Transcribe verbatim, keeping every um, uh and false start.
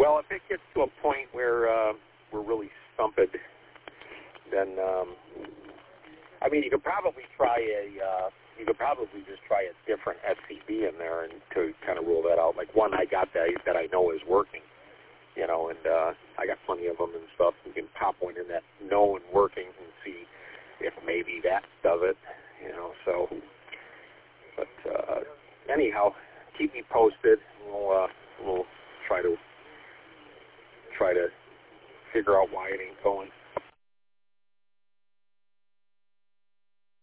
Well, if it gets to a point where uh, we're really stumped, then um, I mean, you could probably try a uh, you could probably just try a different S C B in there and to kind of rule that out. Like one I got that that I know is working, you know, and uh, I got plenty of them and stuff. We can pop one in that known working and see if maybe that does it, you know. So, but uh, anyhow, keep me posted. We'll uh, we'll try to try to figure out why it ain't going.